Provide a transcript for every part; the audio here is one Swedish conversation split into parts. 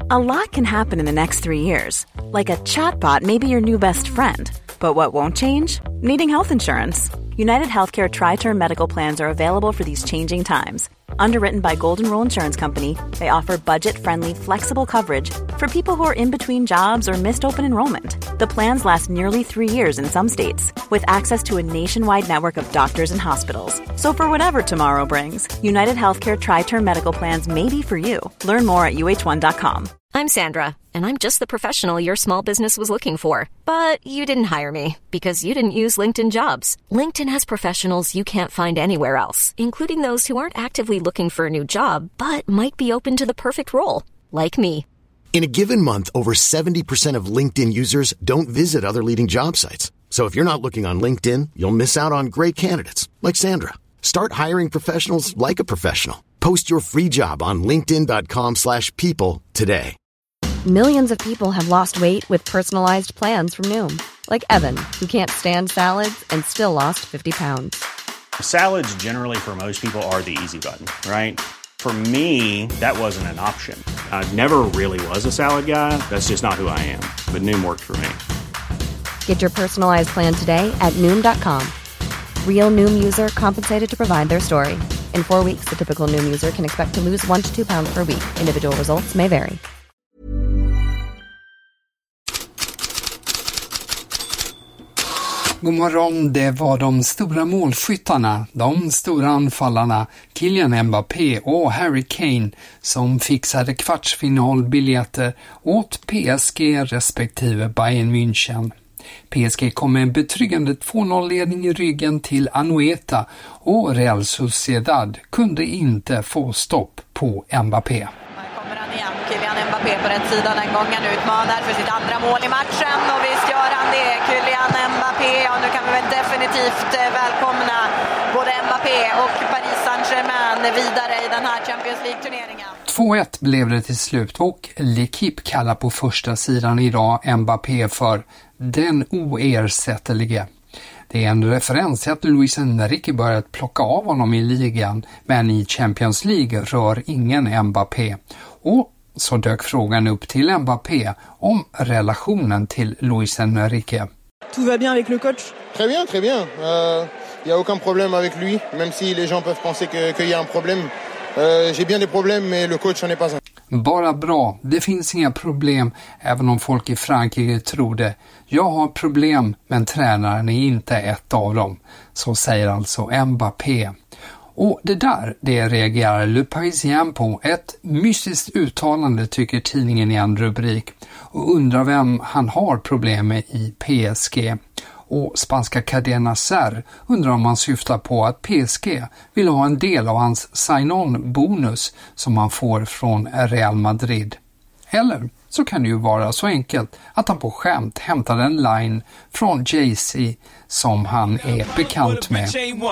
A lot can happen in the next 3 years. Like a chatbot may be your new best friend. But what won't change? Needing health insurance. United Healthcare Tri-Term Medical Plans are available for these changing times. Underwritten by Golden Rule Insurance Company, they offer budget-friendly, flexible coverage for people who are in between jobs or missed open enrollment. The plans last nearly 3 years in some states, with access to a nationwide network of doctors and hospitals. So for whatever tomorrow brings, United Healthcare Tri-Term Medical Plans may be for you. Learn more at uh1.com. I'm Sandra, and I'm just the professional your small business was looking for. But you didn't hire me because you didn't use LinkedIn Jobs. LinkedIn has professionals you can't find anywhere else, including those who aren't actively looking for a new job, but might be open to the perfect role, like me. In a given month, over 70% of LinkedIn users don't visit other leading job sites. So if you're not looking on LinkedIn, you'll miss out on great candidates like Sandra. Start hiring professionals like a professional. Post your free job on linkedin.com/people today. Millions of people have lost weight with personalized plans from Noom. Like Evan, who can't stand salads and still lost 50 pounds. Salads generally for most people are the easy button, right? For me, that wasn't an option. I never really was a salad guy. That's just not who I am. But Noom worked for me. Get your personalized plan today at Noom.com. Real Noom user compensated to provide their story. In 4 weeks, the typical Noom user can expect to lose 1 to 2 pounds per week. Individual results may vary. God morgon, det var de stora målskyttarna, de stora anfallarna Kylian Mbappé och Harry Kane som fixade kvartsfinalbiljetter åt PSG respektive Bayern München. PSG kom med en betryggande 2-0-ledning i ryggen till Anoeta och Real Sociedad kunde inte få stopp på Mbappé. Här kommer han igen, Kylian Mbappé på rätt sida den gången, utmanar för sitt andra mål i matchen och visst gör han det, Kylian Mbappé, och nu kan vi väl definitivt välkomna både Mbappé och Paris Saint-Germain vidare i den här Champions League-turneringen. 2-1 blev det till slut och L'Equipe kallar på första sidan idag Mbappé för den oersättlige. Det är en referens till att Luis Enrique börjat plocka av honom i ligan, men i Champions League rör ingen Mbappé. Och så dök frågan upp till Mbappé om relationen till Luis Enrique. Tout va bien avec le coach? Très bien, très bien. Il y a aucun problème avec lui, même si les gens peuvent penser qu'il y a un problème. J'ai bien des problèmes, mais le coach n'en est pas un. Bara bra, det finns inga problem även om folk i Frankrike tror det. Jag har problem, men tränaren är inte ett av dem. Så säger alltså Mbappé. Och det reagerar Le Parisien på. Ett mystiskt uttalande tycker tidningen i en rubrik. Och undrar vem han har problem med i PSG. Och spanska Cadena Ser undrar om man syftar på att PSG vill ha en del av hans sign-on-bonus som han får från Real Madrid. Eller så kan det ju vara så enkelt att han på skämt hämtar en line från Jay-Z som han är bekant med.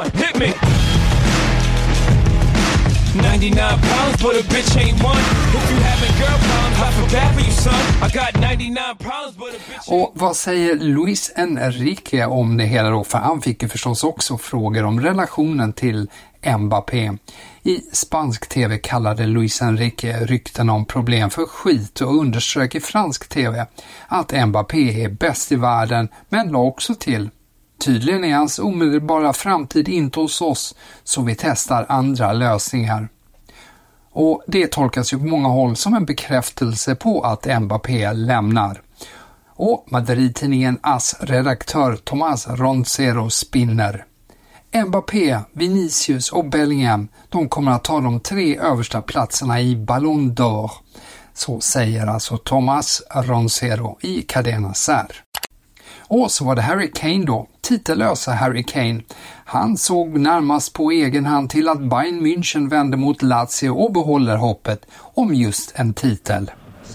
99 problems, but a bitch ain't one. If you having girl problems, I feel bad for you, son. I got 99 problems, but a bitch. Och vad säger Luis Enrique om det hela då? För han fick ju förstås också frågor om relationen till Mbappé. I spansk tv kallade Luis Enrique rykten om problem för skit och underströk i fransk tv att Mbappé är bäst i världen, men la också till: tydligen är hans omedelbara framtid inte hos oss, så vi testar andra lösningar. Och det tolkas ju på många håll som en bekräftelse på att Mbappé lämnar. Och Madrid-tidningen AS redaktör Tomás Roncero spinner. Mbappé, Vinicius och Bellingham, de kommer att ta de 3 översta platserna i Ballon d'Or. Så säger alltså Tomás Roncero i Cadena Ser. Och så var det Harry Kane då, titellösa Harry Kane. Han såg närmast på egen hand till att Bayern München vände mot Lazio och behåller hoppet om just en titel.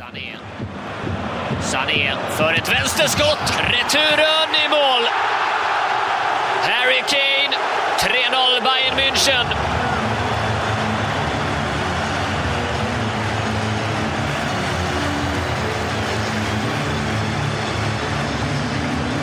Sané för ett vänsterskott, returen i mål. Harry Kane, 3-0 Bayern München.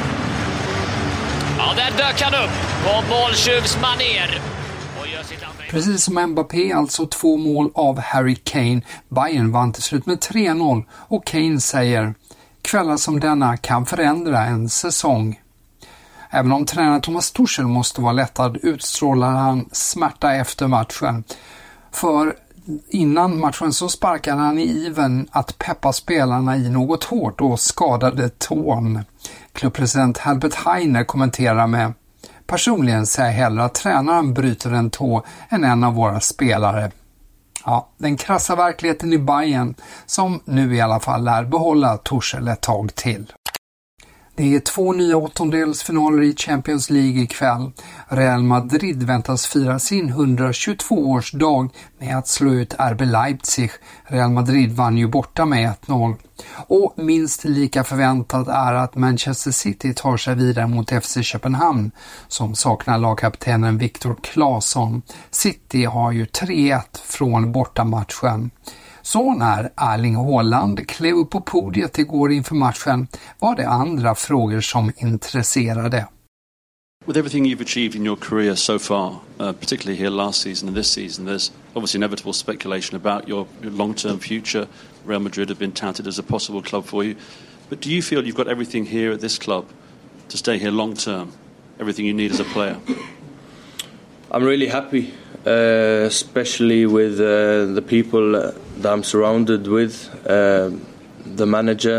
Ja, där dök han upp på måltjuvs manér. Precis som Mbappé, alltså 2 mål av Harry Kane. Bayern vann till slut med 3-0 och Kane säger: kvällar som denna kan förändra en säsong. Även om tränaren Thomas Tuchel måste vara lättad utstrålar han smärta efter matchen. För innan matchen så sparkade han i iven att peppa spelarna i något hårt och skadade tån. Klubbpresident Herbert Heiner kommenterar med: personligen säger jag hellre att tränaren bryter en tå än en av våra spelare. Ja, den krassa verkligheten i Bayern som nu i alla fall lär behålla Tuchel ett tag till. Det är 2 nya åttondelsfinaler i Champions League ikväll. Real Madrid väntas fira sin 122-årsdag med att slå ut RB Leipzig. Real Madrid vann ju borta med 1-0. Och minst lika förväntat är att Manchester City tar sig vidare mot FC Köpenhamn som saknar lagkaptenen Viktor Claesson. City har ju 3-1 från bortamatchen. Så när Erling Haaland klev upp på podiet igår inför matchen var det andra frågor som intresserade. With everything you've achieved in your career so far, particularly here last season and this season, there's obviously inevitable speculation about your long-term future. Real Madrid have been touted as a possible club for you. But do you feel you've got everything here at this club to stay here long-term? Everything you need as a player? I'm really happy, especially with the people that I'm surrounded with, the manager,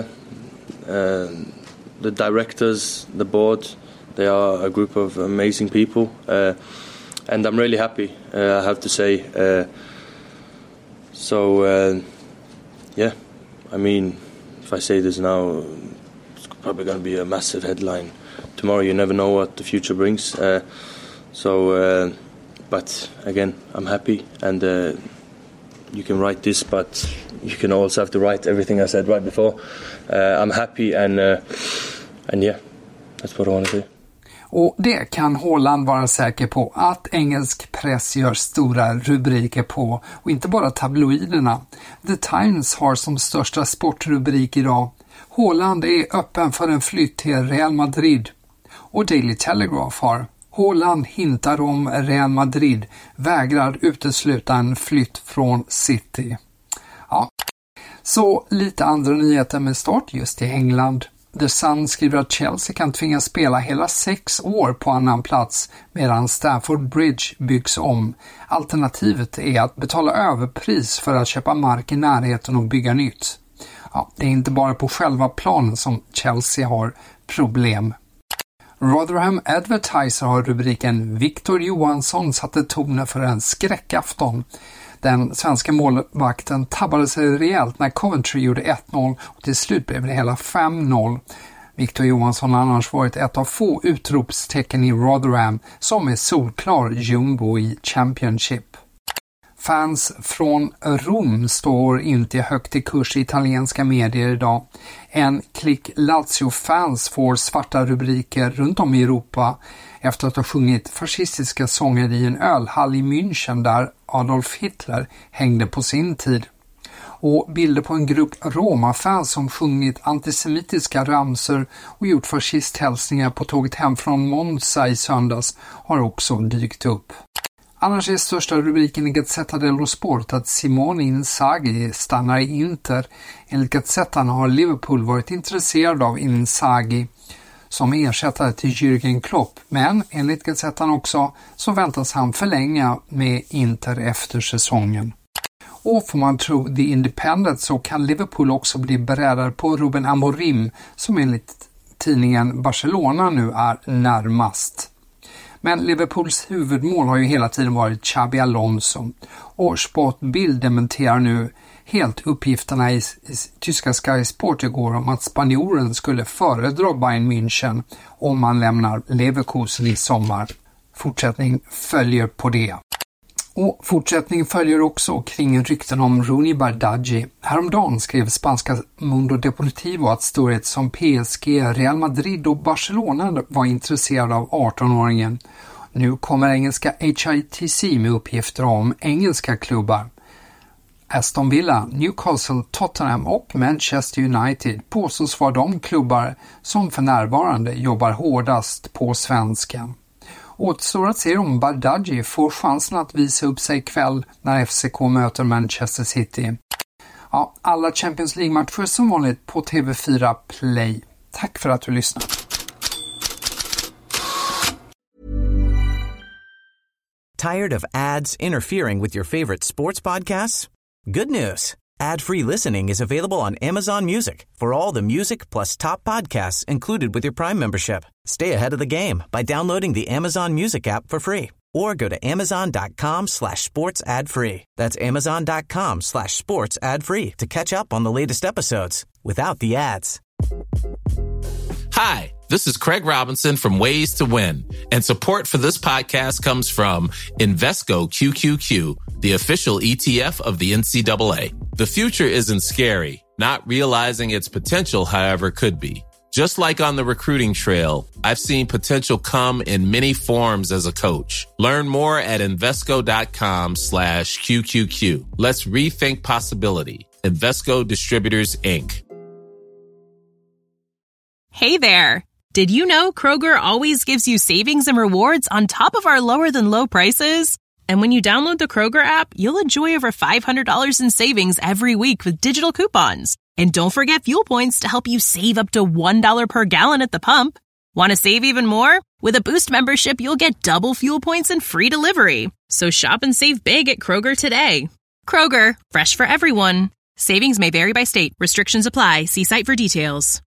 the directors, the board. They are a group of amazing people, and I'm really happy, I have to say. Yeah, I mean, if I say this now, it's probably going to be a massive headline. Tomorrow you never know what the future brings. But again, I'm happy, and you can write this, but you can also have to write everything I said right before. I'm happy, and yeah, that's what I want to say. Och det kan Haaland vara säker på att engelsk press gör stora rubriker på, och inte bara tabloiderna. The Times har som största sportrubrik idag: Haaland är öppen för en flytt till Real Madrid. Och Daily Telegraph har: Haaland hintar om Real Madrid vägrar utesluta en flytt från City. Ja, så lite andra nyheter med start just i England. The Sun skriver att Chelsea kan tvingas spela hela 6 år på annan plats medan Stamford Bridge byggs om. Alternativet är att betala överpris för att köpa mark i närheten och bygga nytt. Ja, det är inte bara på själva planen som Chelsea har problem. Rotherham Advertiser har rubriken Victor Johansson satte tonen för en skräckafton. Den svenska målvakten tabbade sig rejält när Coventry gjorde 1-0 och till slut blev det hela 5-0. Victor Johansson har annars varit ett av få utropstecken i Rotherham som är solklar jumbo i Championship. Fans från Rom står inte högt i kurs i italienska medier idag. En klick Lazio-fans får svarta rubriker runt om i Europa efter att ha sjungit fascistiska sånger i en ölhall i München där Adolf Hitler hängde på sin tid. Och bilder på en grupp Roma-fans som sjungit antisemitiska ramsor och gjort fascisthälsningar på tåget hem från Monza i söndags har också dykt upp. Annars är största rubriken i Gazzetta dello Sport att Simone Inzaghi stannar i Inter. Enligt Gazzettan har Liverpool varit intresserad av Inzaghi som ersättare till Jürgen Klopp, men enligt Gazzettan också så väntas han förlänga med Inter efter säsongen. Och får man tro The Independent så kan Liverpool också bli beredare på Ruben Amorim som enligt tidningen Barcelona nu är närmast. Men Liverpools huvudmål har ju hela tiden varit Xabi Alonso, och Sportbild dementerar nu helt uppgifterna i tyska Sky Sport igår om att spanjoren skulle föredra Bayern München om man lämnar Leverkusen i sommar. Fortsättning följer på det. Och fortsättning följer också kring rykten om Rooney Bardghji. Häromdagen skrev spanska Mundo Deportivo att storhet som PSG, Real Madrid och Barcelona var intresserade av 18-åringen. Nu kommer engelska HITC med uppgifter om engelska klubbar. Aston Villa, Newcastle, Tottenham och Manchester United påstås vara de klubbar som för närvarande jobbar hårdast på svenskan. Återstår att se om Bardghji får chansen att visa upp sig ikväll när FCK möter Manchester City. Ja, alla Champions League-matcher som vanligt på TV4 Play. Tack för att du lyssnar. Tired of ads interfering with your favorite sports podcasts? Good news. Ad-free listening is available on Amazon Music for all the music plus top podcasts included with your Prime membership. Stay ahead of the game by downloading the Amazon Music app for free or go to amazon.com/sports ad free. That's amazon.com/sports ad free to catch up on the latest episodes without the ads. Hi, this is Craig Robinson from Ways to Win, and support for this podcast comes from Invesco QQQ, the official ETF of the NCAA. The future isn't scary. Not realizing its potential, however, could be. Just like on the recruiting trail, I've seen potential come in many forms as a coach. Learn more at Invesco.com/QQQ. Let's rethink possibility. Invesco Distributors, Inc. Hey there. Did you know Kroger always gives you savings and rewards on top of our lower than low prices? And when you download the Kroger app, you'll enjoy over $500 in savings every week with digital coupons. And don't forget fuel points to help you save up to $1 per gallon at the pump. Want to save even more? With a Boost membership, you'll get double fuel points and free delivery. So shop and save big at Kroger today. Kroger, fresh for everyone. Savings may vary by state. Restrictions apply. See site for details.